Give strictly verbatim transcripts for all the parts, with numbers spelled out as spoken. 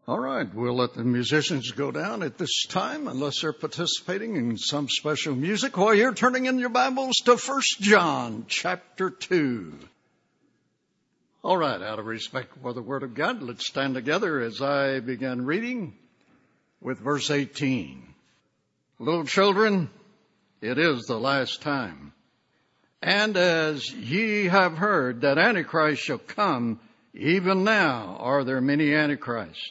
All right, we'll let the musicians go down at this time unless they're participating in some special music while you're turning in your Bibles to First John chapter two. All right, out of respect for the Word of God, let's stand together as I begin reading with verse eighteen. Little children, it is the last time. And as ye have heard that Antichrist shall come, even now are there many Antichrists,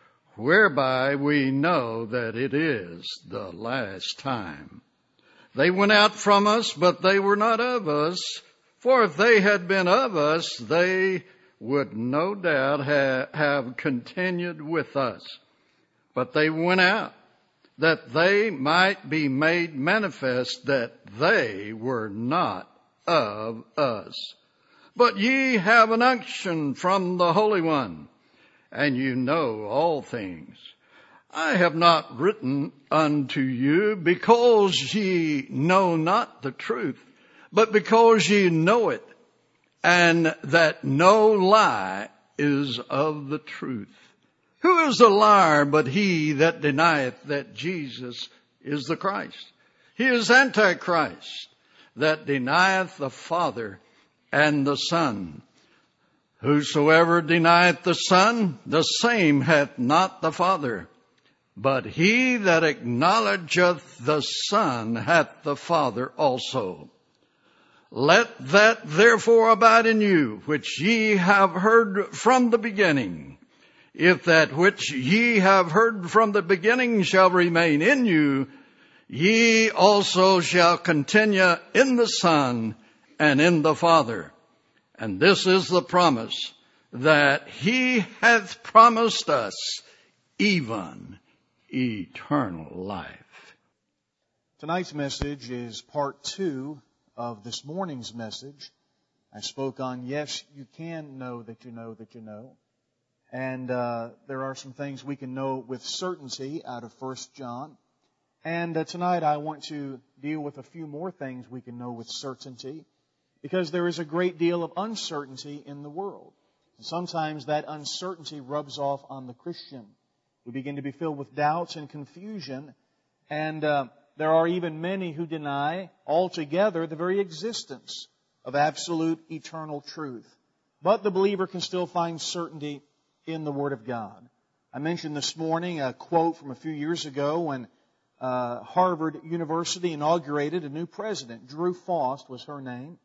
whereby we know that it is the last time. They went out from us, but they were not of us. For if they had been of us, they would no doubt ha- have continued with us. But they went out, that they might be made manifest that they were not of us. But ye have an unction from the Holy One, and you know all things. I have not written unto you because ye know not the truth, but because ye know it, and that no lie is of the truth. Who is a liar but he that denieth that Jesus is the Christ? He is Antichrist, that denieth the Father and the Son. Whosoever denieth the Son, the same hath not the Father. But he that acknowledgeth the Son hath the Father also. Let that therefore abide in you, which ye have heard from the beginning. If that which ye have heard from the beginning shall remain in you, ye also shall continue in the Son and in the Father. And this is the promise, that he hath promised us even eternal life. Tonight's message is part two of this morning's message. I spoke on, yes, you can know that you know that you know. And uh, there are some things we can know with certainty out of First John. And uh, tonight I want to deal with a few more things we can know with certainty, because there is a great deal of uncertainty in the world. And sometimes that uncertainty rubs off on the Christian. We begin to be filled with doubts and confusion. And uh, there are even many who deny altogether the very existence of absolute eternal truth. But the believer can still find certainty in the Word of God. I mentioned this morning a quote from a few years ago when uh, Harvard University inaugurated a new president. Drew Faust was her name.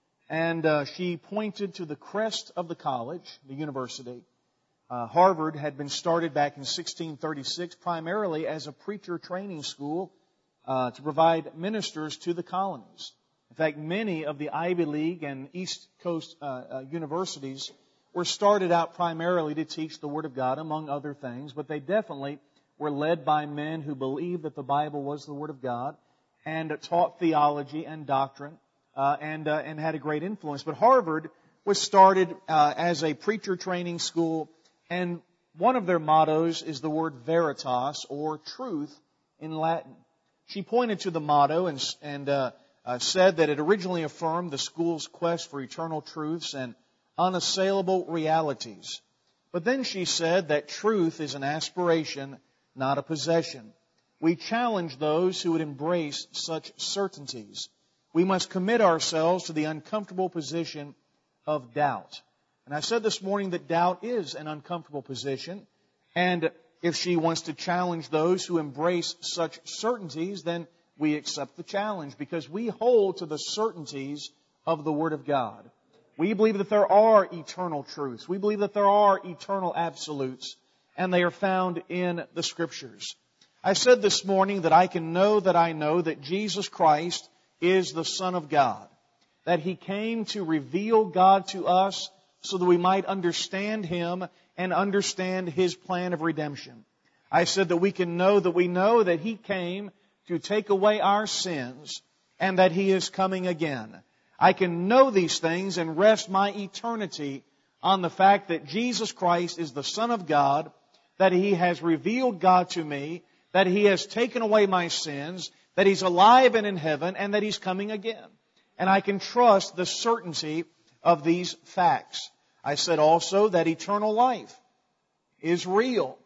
And uh, she pointed to the crest of the college, the university. Uh, Harvard had been started back in sixteen thirty-six primarily as a preacher training school uh, to provide ministers to the colonies. In fact, many of the Ivy League and East Coast uh, uh, universities were started out primarily to teach the Word of God, among other things, but they definitely were led by men who believed that the Bible was the Word of God and taught theology and doctrine. Uh, and uh, and had a great influence. But Harvard was started uh, as a preacher training school, and one of their mottos is the word veritas, or truth, in Latin. She pointed to the motto and, and uh, uh, said that it originally affirmed the school's quest for eternal truths and unassailable realities. But then she said that truth is an aspiration, not a possession. We challenge those who would embrace such certainties. We must commit ourselves to the uncomfortable position of doubt. And I said this morning that doubt is an uncomfortable position. And if she wants to challenge those who embrace such certainties, then we accept the challenge, because we hold to the certainties of the Word of God. We believe that there are eternal truths. We believe that there are eternal absolutes, and they are found in the Scriptures. I said this morning that I can know that I know that Jesus Christ is the Son of God, that He came to reveal God to us so that we might understand Him and understand His plan of redemption. I said that we can know that we know that He came to take away our sins and that He is coming again. I can know these things and rest my eternity on the fact that Jesus Christ is the Son of God, that He has revealed God to me, that He has taken away my sins, that He's alive and in heaven, and that He's coming again. And I can trust the certainty of these facts. I said also that eternal life is real.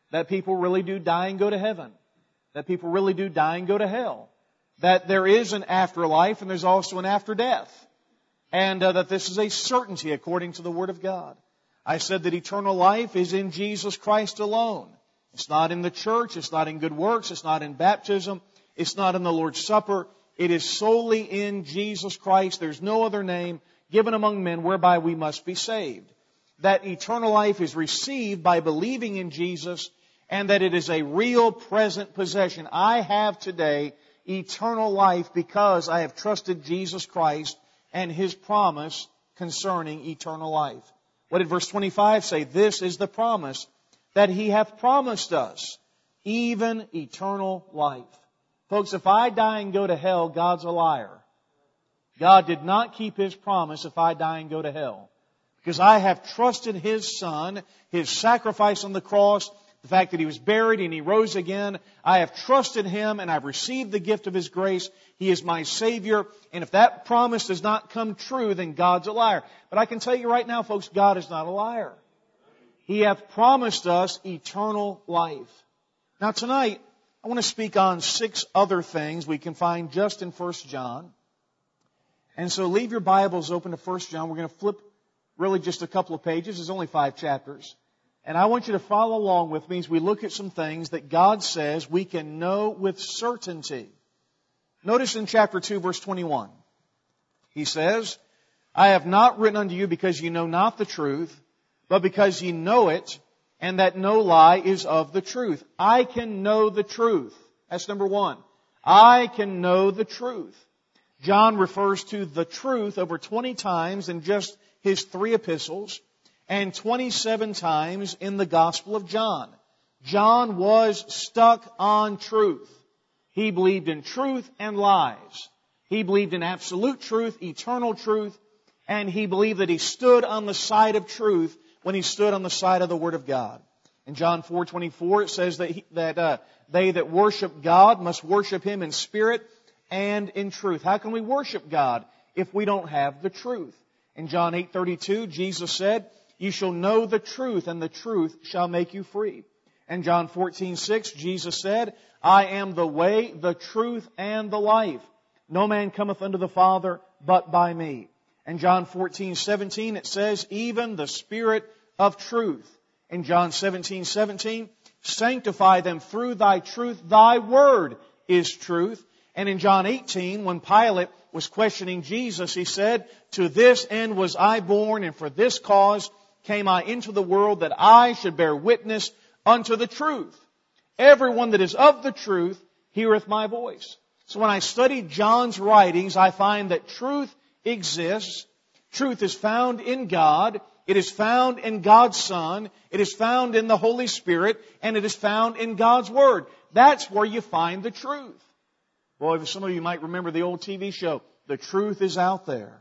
that people really do die and go to heaven, that people really do die and go to hell, that there is an afterlife and there's also an after death, and uh, that this is a certainty according to the Word of God. I said that eternal life is in Jesus Christ alone. It's not in the church, it's not in good works, it's not in baptism, it's not in the Lord's Supper. It is solely in Jesus Christ. There's no other name given among men whereby we must be saved. That eternal life is received by believing in Jesus, and that it is a real present possession. I have today eternal life because I have trusted Jesus Christ and His promise concerning eternal life. What did verse twenty-five say? This is the promise that He hath promised us, even eternal life. Folks, if I die and go to hell, God's a liar. God did not keep His promise if I die and go to hell. Because I have trusted His Son, His sacrifice on the cross, the fact that He was buried and He rose again. I have trusted Him and I've received the gift of His grace. He is my Savior. And if that promise does not come true, then God's a liar. But I can tell you right now, folks, God is not a liar. He hath promised us eternal life. Now tonight, I want to speak on six other things we can find just in First John. And so leave your Bibles open to First John. We're going to flip really just a couple of pages. There's only five chapters. And I want you to follow along with me as we look at some things that God says we can know with certainty. Notice in chapter two, verse twenty-one. He says, I have not written unto you because ye know not the truth, but because ye know it, and that no lie is of the truth. I can know the truth. That's number one. I can know the truth. John refers to the truth over twenty times in just his three epistles, and twenty-seven times in the Gospel of John. John was stuck on truth. He believed in truth and lies. He believed in absolute truth, eternal truth, and he believed that he stood on the side of truth when he stood on the side of the Word of God. In John four twenty-four, it says that, he, that uh, they that worship God must worship Him in spirit and in truth. How can we worship God if we don't have the truth? In John eight thirty-two, Jesus said, you shall know the truth, and the truth shall make you free. In John fourteen six, Jesus said, I am the way, the truth, and the life. No man cometh unto the Father but by me. In John fourteen seventeen, it says, even the Spirit of truth. In John seventeen seventeen, sanctify them through thy truth. Thy word is truth. And in John eighteen, when Pilate was questioning Jesus, he said, to this end was I born, and for this cause came I into the world, that I should bear witness unto the truth. Everyone that is of the truth heareth my voice. So when I study John's writings, I find that truth exists. Truth is found in God. It is found in God's Son. It is found in the Holy Spirit. And it is found in God's Word. That's where you find the truth. Boy, some of you might remember the old T V show, The Truth is Out There.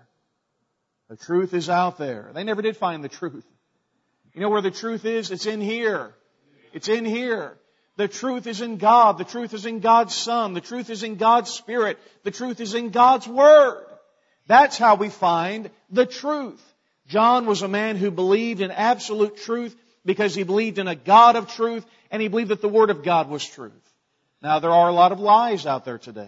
The truth is out there. They never did find the truth. You know where the truth is? It's in here. It's in here. The truth is in God. The truth is in God's Son. The truth is in God's Spirit. The truth is in God's Word. That's how we find the truth. John was a man who believed in absolute truth because he believed in a God of truth, and he believed that the Word of God was truth. Now, there are a lot of lies out there today.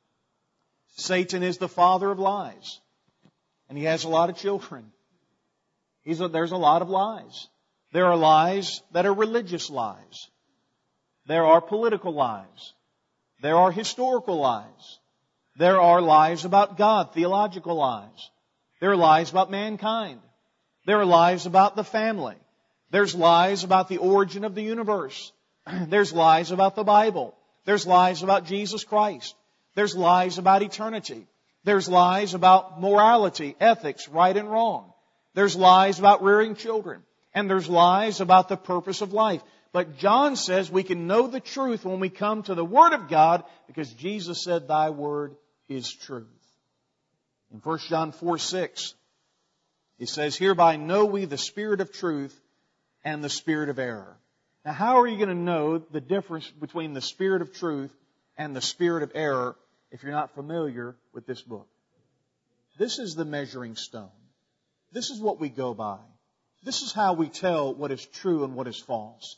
Satan is the father of lies. And he has a lot of children. He's a, there's a lot of lies. There are lies that are religious lies. There are political lies. There are historical lies. There are lies about God, theological lies. There are lies about mankind. There are lies about the family. There's lies about the origin of the universe. There's lies about the Bible. There's lies about Jesus Christ. There's lies about eternity. There's lies about morality, ethics, right and wrong. There's lies about rearing children. And there's lies about the purpose of life. But John says we can know the truth when we come to the Word of God, because Jesus said, thy word is truth. In First John four six, he says, hereby know we the spirit of truth and the spirit of error. Now, how are you going to know the difference between the spirit of truth and the spirit of error if you're not familiar with this book? This is the measuring stone. This is what we go by. This is how we tell what is true and what is false.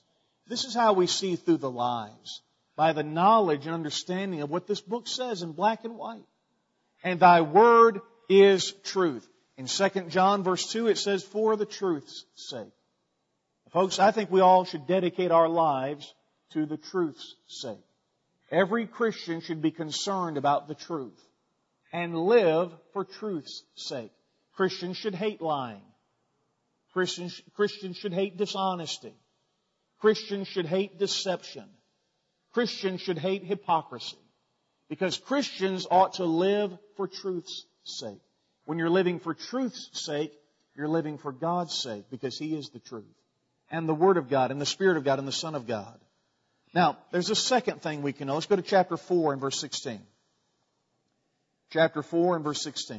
This is how we see through the lies, by the knowledge and understanding of what this book says in black and white. And thy word is truth. In Second John verse two, it says, for the truth's sake. Folks, I think we all should dedicate our lives to the truth's sake. Every Christian should be concerned about the truth and live for truth's sake. Christians should hate lying. Christians, Christians should hate dishonesty. Christians should hate deception. Christians should hate hypocrisy. Because Christians ought to live for truth's sake. When you're living for truth's sake, you're living for God's sake, because He is the truth. And the Word of God, and the Spirit of God, and the Son of God. Now, there's a second thing we can know. Let's go to chapter four and verse sixteen. Chapter four and verse sixteen.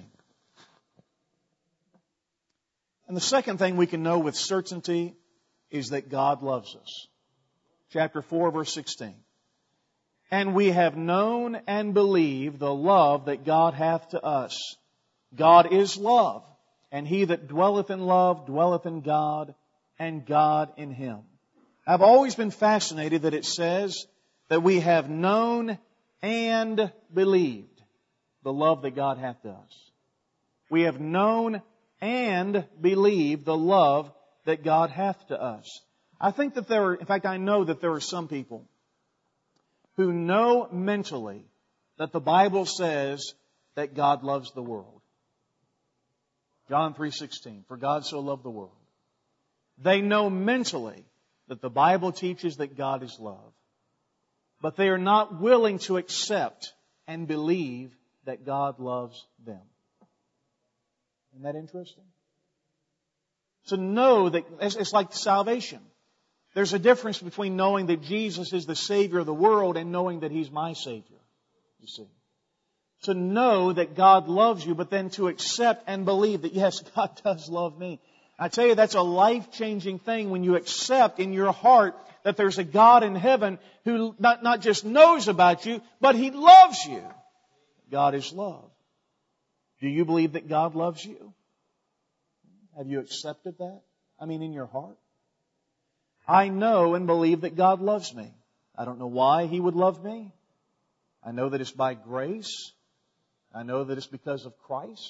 And the second thing we can know with certainty is that God loves us. Chapter four, verse sixteen. And we have known and believed the love that God hath to us. God is love, and he that dwelleth in love dwelleth in God, and God in him. I've always been fascinated that it says that we have known and believed the love that God hath to us. We have known and believed the love that God hath to us. I think that there are, in fact, I know that there are some people who know mentally that the Bible says that God loves the world. John three sixteen, for God so loved the world. They know mentally that the Bible teaches that God is love. But they are not willing to accept and believe that God loves them. Isn't that interesting? To know that, it's like salvation. There's a difference between knowing that Jesus is the Savior of the world and knowing that He's my Savior. You see. To know that God loves you, but then to accept and believe that, yes, God does love me. I tell you, that's a life-changing thing when you accept in your heart that there's a God in heaven who not, not just knows about you, but He loves you. God is love. Do you believe that God loves you? Have you accepted that? I mean, in your heart? I know and believe that God loves me. I don't know why He would love me. I know that it's by grace. I know that it's because of Christ.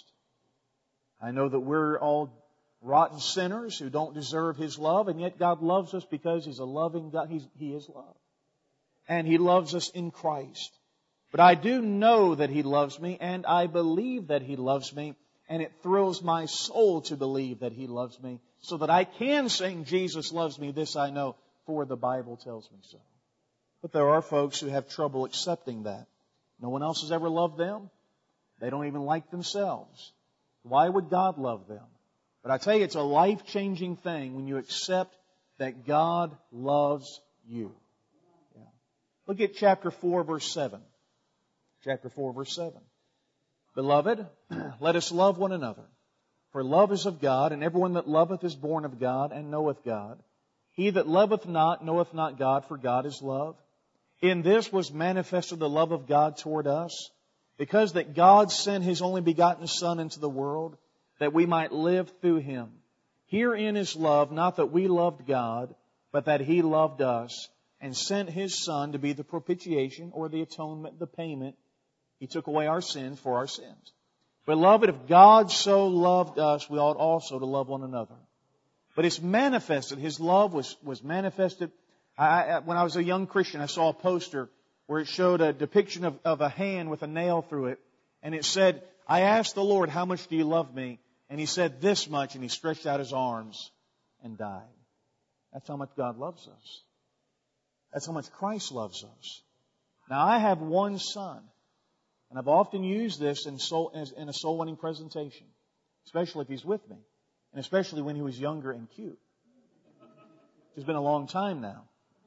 I know that we're all rotten sinners who don't deserve His love, and yet God loves us because He's a loving God. He's, he is love. And He loves us in Christ. But I do know that He loves me, and I believe that He loves me, and it thrills my soul to believe that He loves me, so that I can sing, Jesus loves me, this I know, for the Bible tells me so. But there are folks who have trouble accepting that. No one else has ever loved them. They don't even like themselves. Why would God love them? But I tell you, it's a life-changing thing when you accept that God loves you. Yeah. Look at chapter four, verse seven. Chapter four, verse seven. Beloved, let us love one another. For love is of God, and everyone that loveth is born of God, and knoweth God. He that loveth not knoweth not God, for God is love. In this was manifested the love of God toward us, because that God sent His only begotten Son into the world, that we might live through Him. Herein is love, not that we loved God, but that He loved us, and sent His Son to be the propitiation, or the atonement, the payment. He took away our sins for our sins. Beloved, if God so loved us, we ought also to love one another. But it's manifested. His love was, was manifested. I, I, when I was a young Christian, I saw a poster where it showed a depiction of, of a hand with a nail through it. And it said, I asked the Lord, how much do you love me? And He said, this much. And He stretched out His arms and died. That's how much God loves us. That's how much Christ loves us. Now, I have one son. And I've often used this in, soul, in a soul-winning presentation, especially if he's with me, and especially when he was younger and cute. It's been a long time now.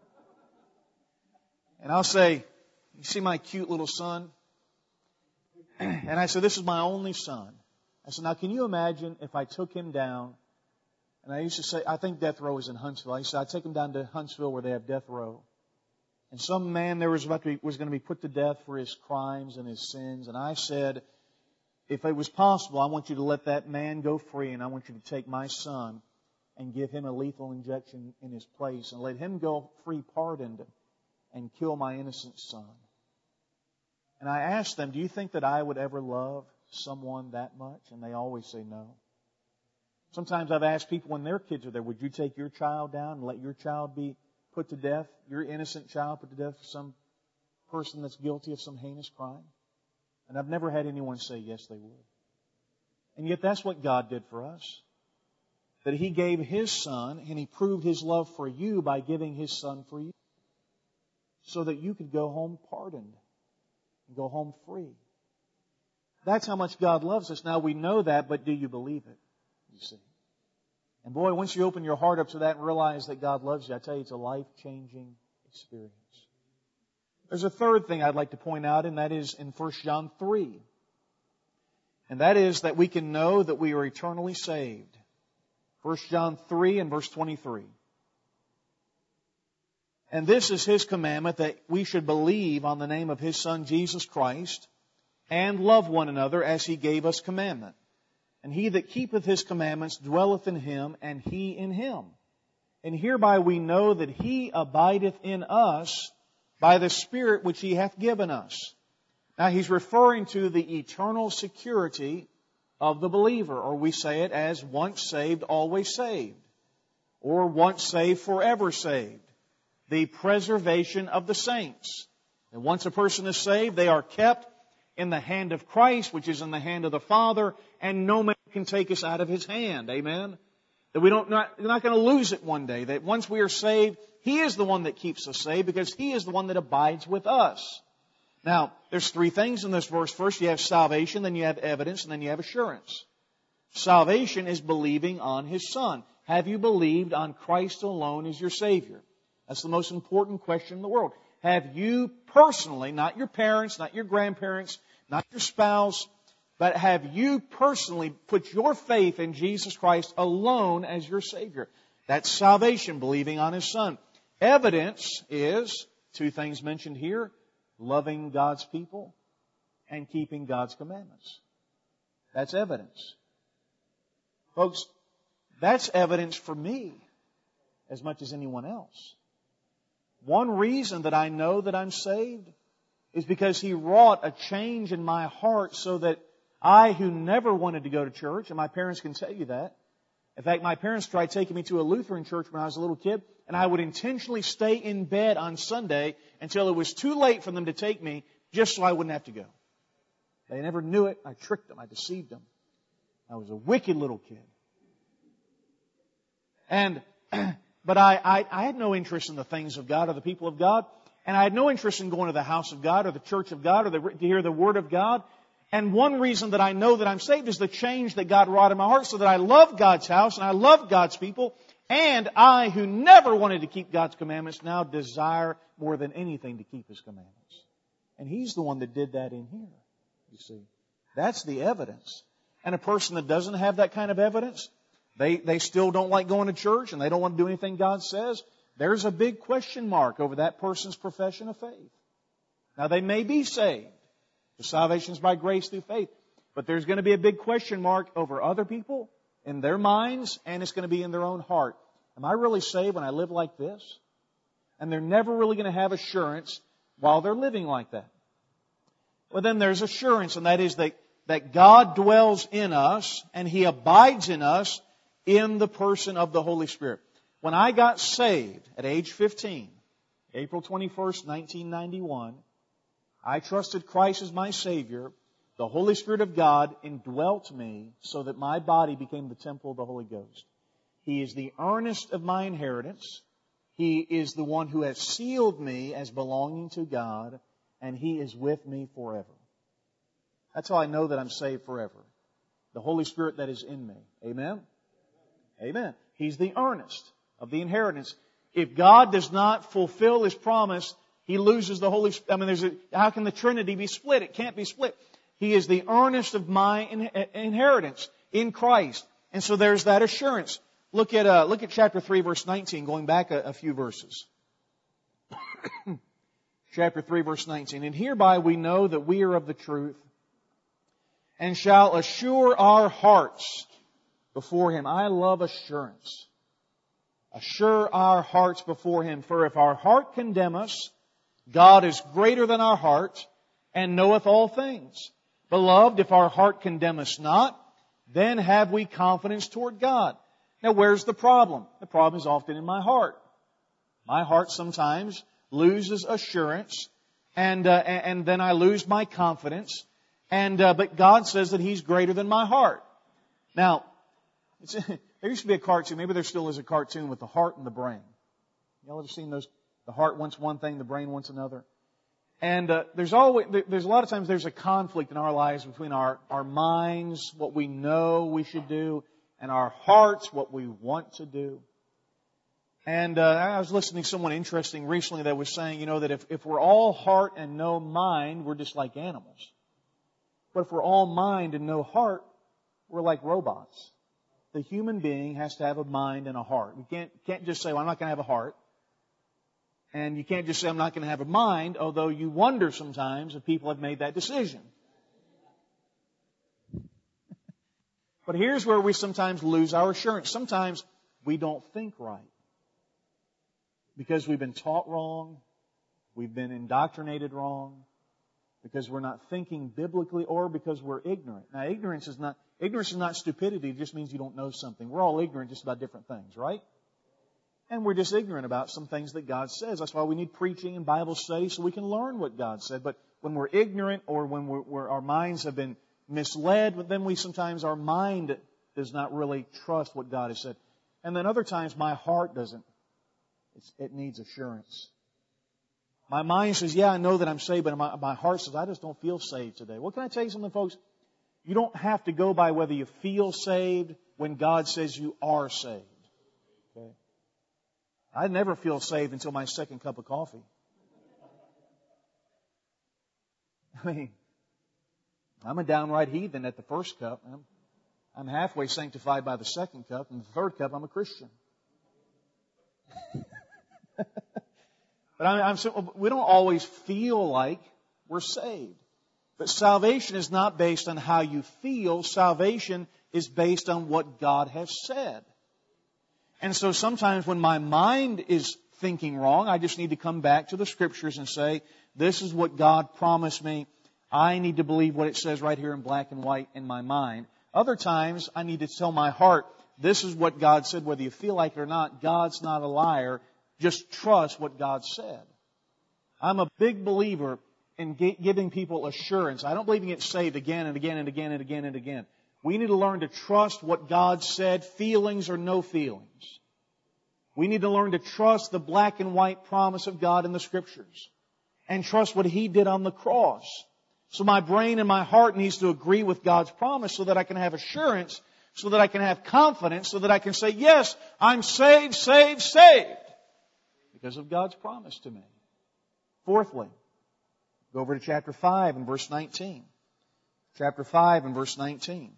And I'll say, you see my cute little son? And I said, this is my only son. I said, now can you imagine if I took him down, and I used to say, I think death row is in Huntsville. I used to say, I'd take him down to Huntsville where they have death row. And some man there was about to be, was going to be put to death for his crimes and his sins. And I said, if it was possible, I want you to let that man go free, and I want you to take my son and give Him a lethal injection in His place and let Him go free pardoned and kill my innocent son. And I asked them, do you think that I would ever love someone that much? And they always say no. Sometimes I've asked people when their kids are there, would you take your child down and let your child be put to death, your innocent child put to death for some person that's guilty of some heinous crime? And I've never had anyone say yes, they would. And yet that's what God did for us. That He gave His Son and He proved His love for you by giving His Son for you. So that you could go home pardoned and go home free. That's how much God loves us. Now we know that, but do you believe it? You see. And boy, once you open your heart up to that and realize that God loves you, I tell you, it's a life-changing experience. There's a third thing I'd like to point out, and that is in First John three. And that is that we can know that we are eternally saved. First John three and verse twenty-three. And this is His commandment, that we should believe on the name of His Son Jesus Christ and love one another as He gave us commandment. And he that keepeth His commandments dwelleth in Him, and He in him. And hereby we know that He abideth in us by the Spirit which He hath given us. Now He's referring to the eternal security of the believer, or we say it as once saved, always saved, or once saved, forever saved. The preservation of the saints. And once a person is saved, they are kept in the hand of Christ, which is in the hand of the Father, and no man can take us out of His hand. Amen? That we don't, not, we're not going to lose it one day. That once we are saved, He is the one that keeps us saved because He is the one that abides with us. Now, there's three things in this verse. First, you have salvation, then you have evidence, and then you have assurance. Salvation is believing on His Son. Have you believed on Christ alone as your Savior? That's the most important question in the world. Have you personally, not your parents, not your grandparents, not your spouse, but have you personally put your faith in Jesus Christ alone as your Savior? That's salvation, believing on His Son. Evidence is, two things mentioned here, loving God's people and keeping God's commandments. That's evidence. Folks, that's evidence for me as much as anyone else. One reason that I know that I'm saved is because He wrought a change in my heart so that I, who never wanted to go to church, and my parents can tell you that. In fact, my parents tried taking me to a Lutheran church when I was a little kid, and I would intentionally stay in bed on Sunday until it was too late for them to take me, just so I wouldn't have to go. They never knew it. I tricked them. I deceived them. I was a wicked little kid. And... But I, I, I had no interest in the things of God or the people of God. And I had no interest in going to the house of God or the church of God or the, to hear the Word of God. And one reason that I know that I'm saved is the change that God wrought in my heart, so that I love God's house and I love God's people. And I, who never wanted to keep God's commandments, now desire more than anything to keep His commandments. And He's the one that did that in here, you see. That's the evidence. And a person that doesn't have that kind of evidence, They, they still don't like going to church and they don't want to do anything God says. There's a big question mark over that person's profession of faith. Now, they may be saved. The salvation is by grace through faith. But there's going to be a big question mark over other people in their minds, and it's going to be in their own heart. Am I really saved when I live like this? And they're never really going to have assurance while they're living like that. Well, then there's assurance, and that is that, that God dwells in us and He abides in us in the person of the Holy Spirit. When I got saved at age fifteen, April twenty-first, nineteen ninety-one, I trusted Christ as my Savior. The Holy Spirit of God indwelt me so that my body became the temple of the Holy Ghost. He is the earnest of my inheritance. He is the one who has sealed me as belonging to God, and He is with me forever. That's how I know that I'm saved forever. The Holy Spirit that is in me. Amen? Amen. He's the earnest of the inheritance. If God does not fulfill His promise, He loses the Holy Spirit. I mean, there's a, how can the Trinity be split? It can't be split. He is the earnest of my in, inheritance in Christ. And so there's that assurance. Look at uh, look at chapter three, verse nineteen, going back a, a few verses. Chapter three, verse nineteen. And hereby we know that we are of the truth, and shall assure our hearts before Him. I love assurance. Assure our hearts before Him. For if our heart condemn us, God is greater than our heart, and knoweth all things. Beloved, if our heart condemn us not, then have we confidence toward God. Now, where's the problem? The problem is often in my heart. My heart sometimes loses assurance, and uh, and then I lose my confidence. And uh, but God says that He's greater than my heart. Now, it's, there used to be a cartoon. Maybe there still is a cartoon with the heart and the brain. Y'all ever seen those? The heart wants one thing, the brain wants another. And uh, there's always there's a lot of times there's a conflict in our lives between our our minds, what we know we should do, and our hearts, what we want to do. And uh, I was listening to someone interesting recently that was saying, you know, that if, if we're all heart and no mind, we're just like animals. But if we're all mind and no heart, we're like robots. The human being has to have a mind and a heart. We can't can't just say, well, I'm not going to have a heart. And you can't just say, I'm not going to have a mind, although you wonder sometimes if people have made that decision. But here's where we sometimes lose our assurance. Sometimes we don't think right. Because we've been taught wrong, we've been indoctrinated wrong, because we're not thinking biblically, or because we're ignorant. Now, ignorance is not ignorance is not stupidity. It just means you don't know something. We're all ignorant just about different things, right? And we're just ignorant about some things that God says. That's why we need preaching and Bible study so we can learn what God said. But when we're ignorant, or when we're, we're, our minds have been misled, then we sometimes, our mind does not really trust what God has said. And then other times my heart doesn't. It's, it needs assurance. My mind says, yeah, I know that I'm saved, but my, my heart says, I just don't feel saved today. Well, can I tell you something, folks? You don't have to go by whether you feel saved when God says you are saved. Okay? I never feel saved until my second cup of coffee. I mean, I'm a downright heathen at the first cup. I'm, I'm halfway sanctified by the second cup, and the third cup, I'm a Christian. But I'm, I'm so, we don't always feel like we're saved. But salvation is not based on how you feel. Salvation is based on what God has said. And so sometimes when my mind is thinking wrong, I just need to come back to the Scriptures and say, this is what God promised me. I need to believe what it says right here in black and white in my mind. Other times, I need to tell my heart, this is what God said, whether you feel like it or not. God's not a liar. Just trust what God said. I'm a big believer in giving people assurance. I don't believe in getting saved again and again and again and again and again. We need to learn to trust what God said, feelings or no feelings. We need to learn to trust the black and white promise of God in the Scriptures. And trust what He did on the cross. So my brain and my heart needs to agree with God's promise so that I can have assurance, so that I can have confidence, so that I can say, yes, I'm saved, saved, saved. Because of God's promise to me. Fourthly, go over to chapter five and verse nineteen. Chapter five and verse nineteen.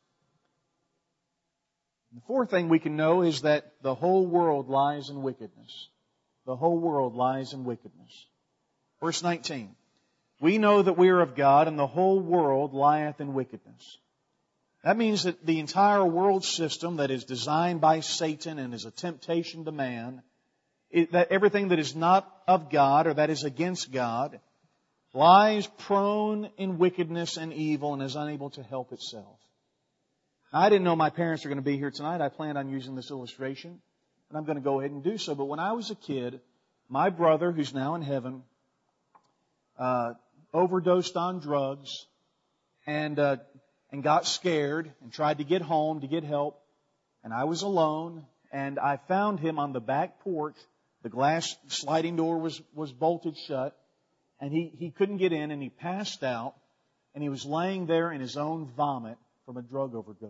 The fourth thing we can know is that the whole world lies in wickedness. The whole world lies in wickedness. Verse nineteen. We know that we are of God, and the whole world lieth in wickedness. That means that the entire world system that is designed by Satan and is a temptation to man, it, that everything that is not of God or that is against God lies prone in wickedness and evil and is unable to help itself. Now, I didn't know my parents were going to be here tonight. I planned on using this illustration, and I'm going to go ahead and do so. But when I was a kid, my brother, who's now in heaven, uh, overdosed on drugs and uh, and got scared and tried to get home to get help. And I was alone, and I found him on the back porch. The glass sliding door was, was bolted shut, and he, he couldn't get in, and he passed out, and he was laying there in his own vomit from a drug overdose.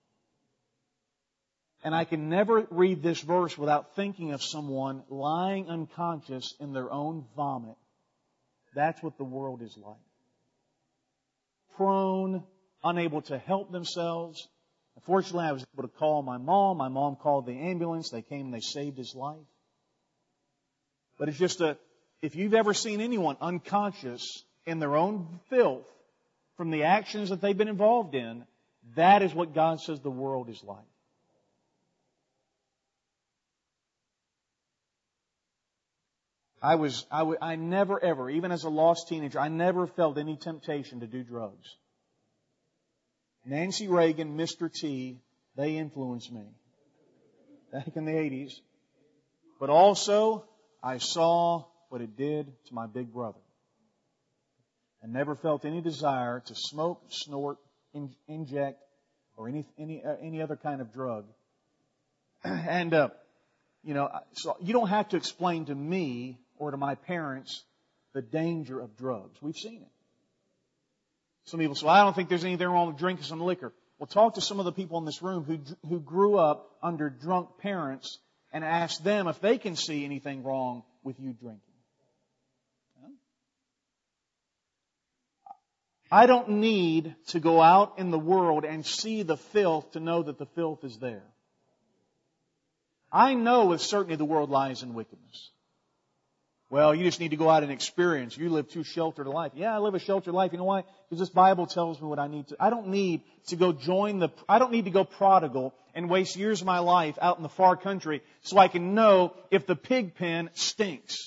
And I can never read this verse without thinking of someone lying unconscious in their own vomit. That's what the world is like. Prone, unable to help themselves. Fortunately, I was able to call my mom. My mom called the ambulance. They came and they saved his life. But it's just a, if you've ever seen anyone unconscious in their own filth from the actions that they've been involved in, that is what God says the world is like. I was, I, w- I never ever, even as a lost teenager, I never felt any temptation to do drugs. Nancy Reagan, Mister T, they influenced me back in the eighties. But also, I saw what it did to my big brother. And never felt any desire to smoke, snort, in, inject, or any any uh, any other kind of drug. And uh, you know, so you don't have to explain to me or to my parents the danger of drugs. We've seen it. Some people say, well, I don't think there's anything wrong with drinking some liquor. Well, talk to some of the people in this room who who grew up under drunk parents and ask them if they can see anything wrong with you drinking. I don't need to go out in the world and see the filth to know that the filth is there. I know with certainty the world lies in wickedness. Well, you just need to go out and experience. You live too sheltered a life. Yeah, I live a sheltered life. You know why? Because this Bible tells me what I need to. I don't need to go join the, I don't need to go prodigal and waste years of my life out in the far country so I can know if the pig pen stinks.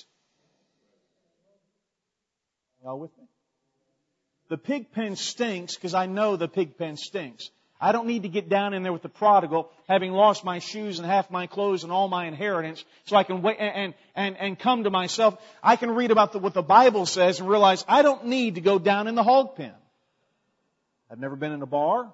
Y'all with me? The pig pen stinks because I know the pig pen stinks. I don't need to get down in there with the prodigal, having lost my shoes and half my clothes and all my inheritance, so I can wait and and and come to myself. I can read about the, what the Bible says and realize I don't need to go down in the hog pen. I've never been in a bar.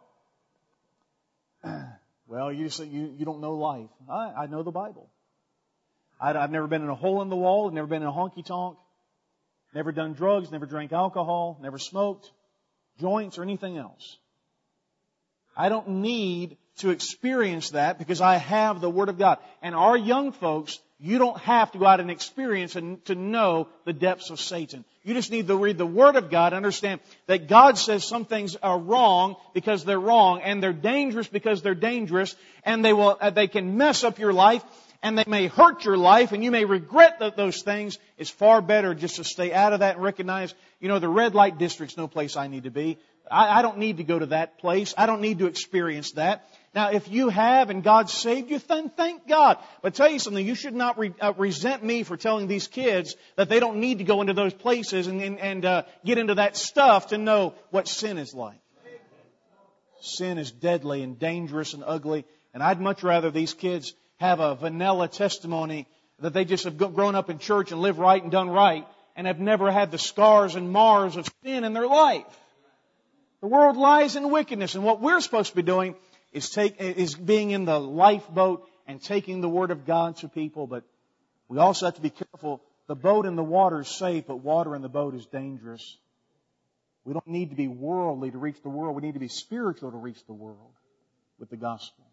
Well, you say you you don't know life. I, I know the Bible. I, I've never been in a hole in the wall. I've never been in a honky tonk. Never done drugs, never drank alcohol, never smoked joints or anything else. I don't need to experience that because I have the Word of God. And our young folks, you don't have to go out and experience and to know the depths of Satan. You just need to read the Word of God, understand that God says some things are wrong because they're wrong, and they're dangerous because they're dangerous, and they will, they can mess up your life, and they may hurt your life, and you may regret that those things. It's far better just to stay out of that and recognize, you know, the red light district's no place I need to be. I, I don't need to go to that place. I don't need to experience that. Now, if you have and God saved you, then thank God. But tell you something, you should not re, uh, resent me for telling these kids that they don't need to go into those places and, and, and uh, get into that stuff to know what sin is like. Sin is deadly and dangerous and ugly, and I'd much rather these kids have a vanilla testimony that they just have grown up in church and lived right and done right and have never had the scars and mars of sin in their life. The world lies in wickedness, and what we're supposed to be doing is take is being in the lifeboat and taking the Word of God to people. But we also have to be careful. The boat in the water is safe, but water in the boat is dangerous. We don't need to be worldly to reach the world. We need to be spiritual to reach the world with the gospel.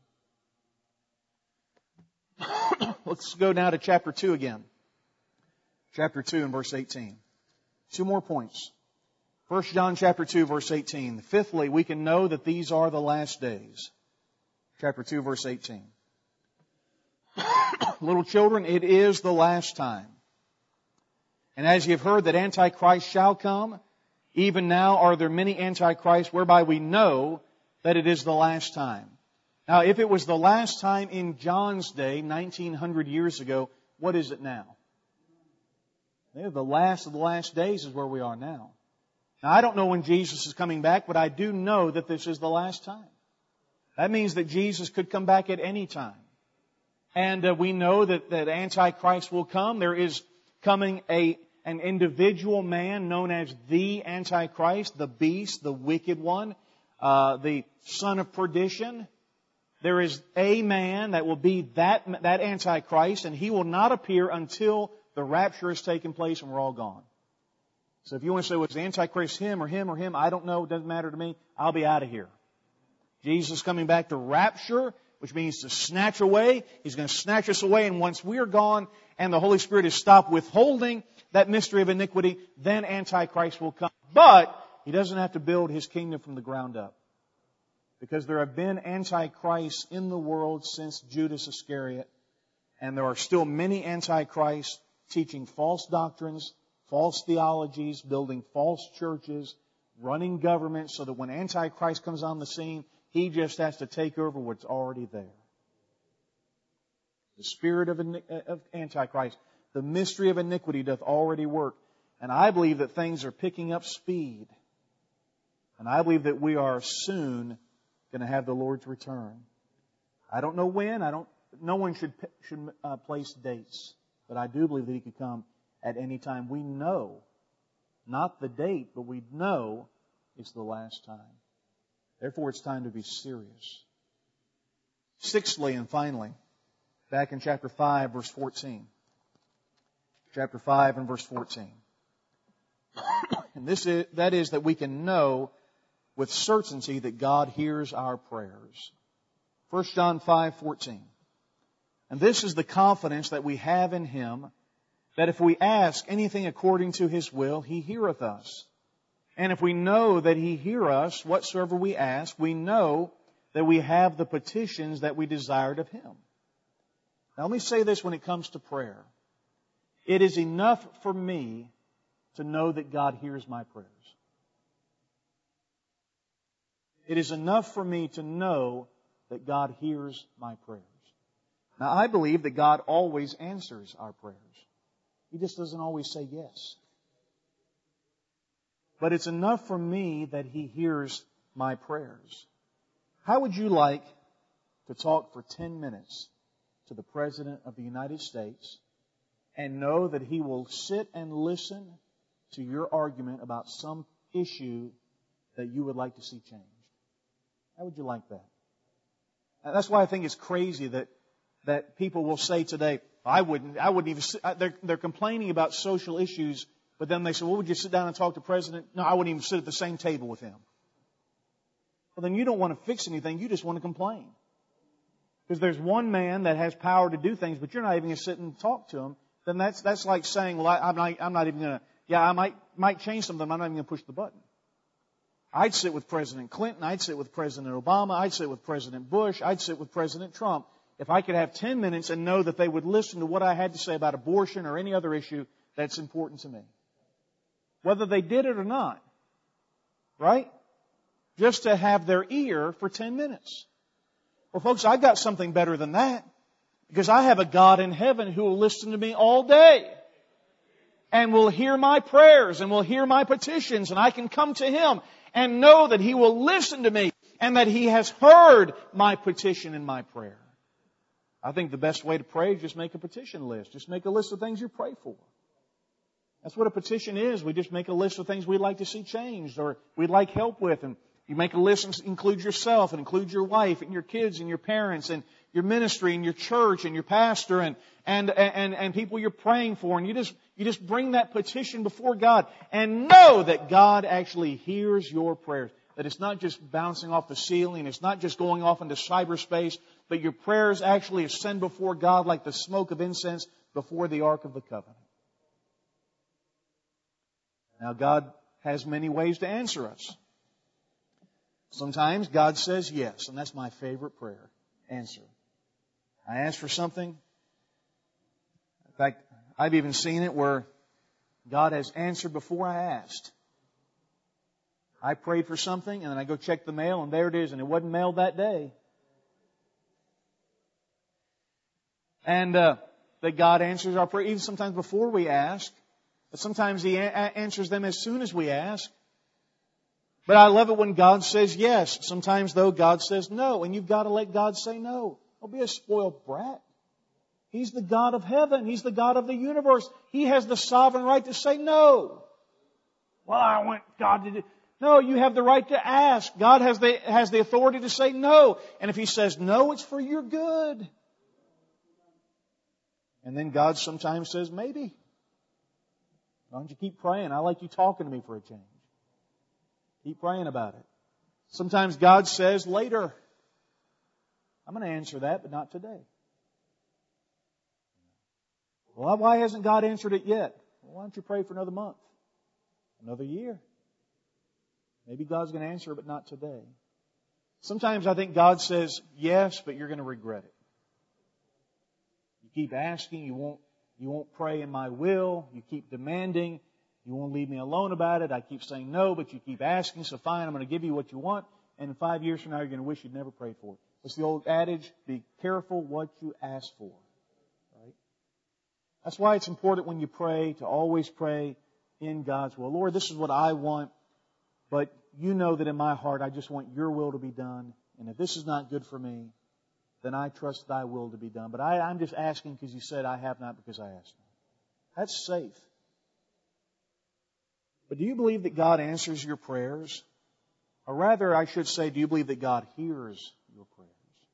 Let's go now to chapter two again. Chapter two and verse eighteen. Two more points. First John chapter two, verse eighteen. Fifthly, we can know that these are the last days. Chapter two, verse eighteen. Little children, it is the last time. And as you have heard that Antichrist shall come, even now are there many Antichrists, whereby we know that it is the last time. Now, if it was the last time in John's day, nineteen hundred years ago, what is it now? The last of the last days is where we are now. Now, I don't know when Jesus is coming back, but I do know that this is the last time. That means that Jesus could come back at any time. And uh, we know that, that Antichrist will come. There is coming a an individual man known as the Antichrist, the beast, the wicked one, uh, the son of perdition. There is a man that will be that, that Antichrist, and he will not appear until the rapture has taken place and we're all gone. So if you want to say, was the Antichrist him or him or him, I don't know, it doesn't matter to me, I'll be out of here. Jesus is coming back to rapture, which means to snatch away. He's going to snatch us away, and once we're gone and the Holy Spirit has stopped withholding that mystery of iniquity, then Antichrist will come. But he doesn't have to build his kingdom from the ground up. Because there have been Antichrists in the world since Judas Iscariot, and there are still many Antichrists teaching false doctrines, false theologies, building false churches, running governments, so that when Antichrist comes on the scene, he just has to take over what's already there. The spirit of Antichrist. The mystery of iniquity doth already work. And I believe that things are picking up speed. And I believe that we are soon going to have the Lord's return. I don't know when. I don't. No one should should uh, place dates, but I do believe that He could come at any time. We know, not the date, but we know it's the last time. Therefore, it's time to be serious. Sixthly and finally, back in chapter five, verse fourteen. Chapter five and verse fourteen. And this is, that is that we can know with certainty that God hears our prayers. First John five fourteen. And this is the confidence that we have in Him, that if we ask anything according to His will, He heareth us. And if we know that He hear us, whatsoever we ask, we know that we have the petitions that we desired of Him. Now let me say this when it comes to prayer. It is enough for me to know that God hears my prayers. It is enough for me to know that God hears my prayers. Now, I believe that God always answers our prayers. He just doesn't always say yes. But it's enough for me that He hears my prayers. How would you like to talk for ten minutes to the President of the United States and know that He will sit and listen to your argument about some issue that you would like to see changed? How would you like that? And that's why I think it's crazy that that people will say today, I wouldn't, I wouldn't even sit, they're, they're complaining about social issues, but then they say, well, would you sit down and talk to the President? No, I wouldn't even sit at the same table with him. Well, then you don't want to fix anything, you just want to complain. Because there's one man that has power to do things, but you're not even going to sit and talk to him. Then that's, that's like saying, well, I, I'm not, I'm not even going to, yeah, I might, might change something, I'm not even going to push the button. I'd sit with President Clinton, I'd sit with President Obama, I'd sit with President Bush, I'd sit with President Trump. If I could have ten minutes and know that they would listen to what I had to say about abortion or any other issue that's important to me. Whether they did it or not. Right? Just to have their ear for ten minutes. Well, folks, I've got something better than that. Because I have a God in heaven who will listen to me all day. And will hear my prayers and will hear my petitions. And I can come to Him and know that He will listen to me and that He has heard my petition and my prayer. I think the best way to pray is just make a petition list. Just make a list of things you pray for. That's what a petition is. We just make a list of things we'd like to see changed or we'd like help with. And you make a list and include yourself and include your wife and your kids and your parents and your ministry and your church and your pastor and, and, and, and people you're praying for. And you just, you just bring that petition before God and know that God actually hears your prayers. That it's not just bouncing off the ceiling. It's not just going off into cyberspace. But your prayers actually ascend before God like the smoke of incense before the Ark of the Covenant. Now, God has many ways to answer us. Sometimes God says yes, and that's my favorite prayer. Answer. I ask for something. In fact, I've even seen it where God has answered before I asked. I prayed for something, and then I go check the mail, and there it is, and it wasn't mailed that day. And uh, that God answers our prayer, even sometimes before we ask. But sometimes He a- answers them as soon as we ask. But I love it when God says yes. Sometimes, though, God says no. And you've got to let God say no. Don't be a spoiled brat. He's the God of heaven. He's the God of the universe. He has the sovereign right to say no. Well, I want God to do... No, you have the right to ask. God has the, has the authority to say no. And if He says no, it's for your good. And then God sometimes says, maybe. Why don't you keep praying? I like you talking to me for a change. Keep praying about it. Sometimes God says, later. I'm going to answer that, but not today. Well, why hasn't God answered it yet? Well, why don't you pray for another month? Another year? Maybe God's going to answer it, but not today. Sometimes I think God says, yes, but you're going to regret it. You keep asking, you won't, you won't pray in my will, you keep demanding, you won't leave me alone about it, I keep saying no, but you keep asking, so fine, I'm going to give you what you want, and five years from now you're going to wish you'd never prayed for it. What's the old adage? Be careful what you ask for. Right? That's why it's important when you pray to always pray in God's will. Lord, this is what I want, but you know that in my heart I just want your will to be done. And if this is not good for me, then I trust thy will to be done. But I, I'm just asking because you said I have not because I asked not. That's safe. But do you believe that God answers your prayers? Or rather, I should say, do you believe that God hears your prayers?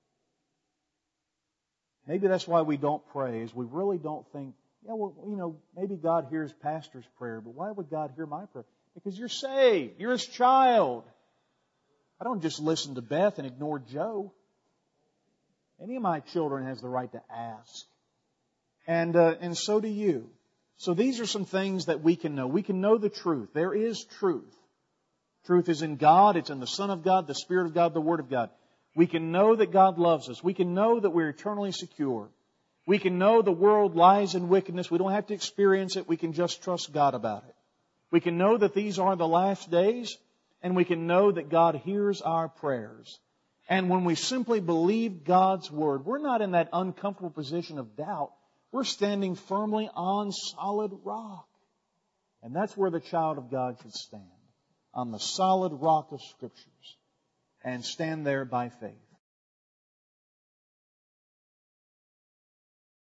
Maybe that's why we don't pray, is we really don't think, yeah, well, you know, maybe God hears pastor's prayer, but why would God hear my prayer? Because you're saved. You're His child. I don't just listen to Beth and ignore Joe. Any of my children has the right to ask. And, uh, and so do you. So these are some things that we can know. We can know the truth. There is truth. Truth is in God. It's in the Son of God, the Spirit of God, the Word of God. We can know that God loves us. We can know that we're eternally secure. We can know the world lies in wickedness. We don't have to experience it. We can just trust God about it. We can know that these are the last days, and we can know that God hears our prayers. And when we simply believe God's Word, we're not in that uncomfortable position of doubt. We're standing firmly on solid rock. And that's where the child of God should stand, on the solid rock of Scriptures, and stand there by faith.